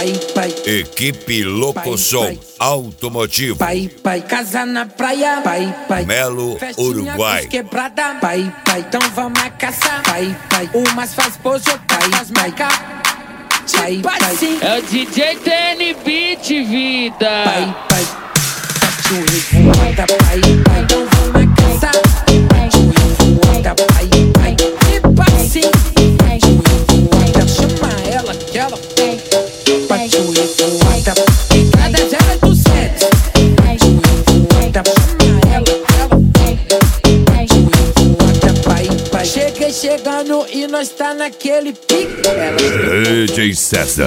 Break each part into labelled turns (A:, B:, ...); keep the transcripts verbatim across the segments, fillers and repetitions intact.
A: pai, pai.
B: Equipe Locosom Automotivo.
A: Pai, pai. Casa na praia, pai, pai.
B: Melo, Uruguai.
A: Quebrada, pai, pai. Então vamos a caçar, pai, pai. Umas faz pose, pai, faz marca. Pai, pai.
C: É o D J T N Beat, vida.
A: Pai, pai. Bate o revoada, pai, pai. Então vamos a caçar. Bate o revoada, pai, pai. E passinho. Bate o revoada, chama ela que ela. Bate o revoada, cada zero do sete. Bate o revoada, chama ela que ela. Bate o revoada, pai, pai. Cheguei chegando e nós tá naquele pique.
B: D J César.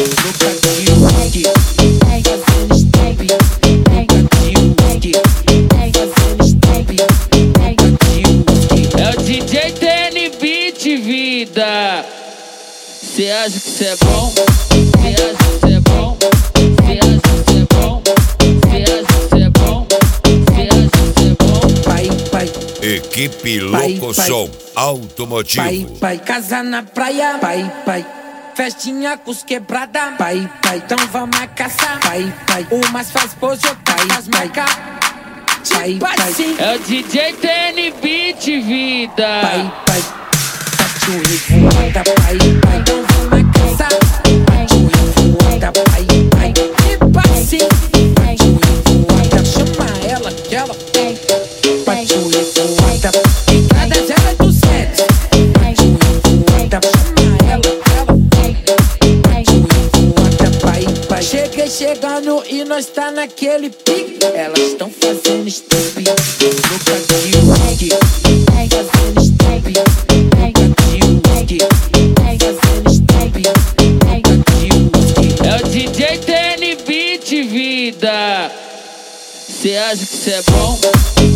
C: É o D J T N Beat, vida. Cê acha que cê é bom? Cê acha que cê é bom? Cê acha que cê é bom? Cê acha que cê é bom? Cê acha que cê é bom?
A: Pai, pai.
B: Equipe
A: Pai,
B: Locosom
A: pai.
B: Automotivo.
A: Pai, casa na praia, pai, pai. Festinha com os quebrada, pai, pai. Então vamos a caçar, pai, pai. Umas faz pose, pai, faz marca. Pai, pai.
C: É o D J T N Beat, vida.
A: Pai, pai. Bate o revoada, pai, pai. Então vamos a caçar. Bate o revoada, pai, pai. E passinho. Bate o revoada, chama ela que ela. Bate o revoada, cada zero é do sete. Bate o revoada, chama ela que ela. Bate o revoada, pai, pai. Cheguei chegando e nós tá naquele pique. Elas estão fazendo step no cadinho, fazendo step no cadinho, fazendo step no cadinho.
C: É o D J T N Beat, vida. Cê acha que cê é bom?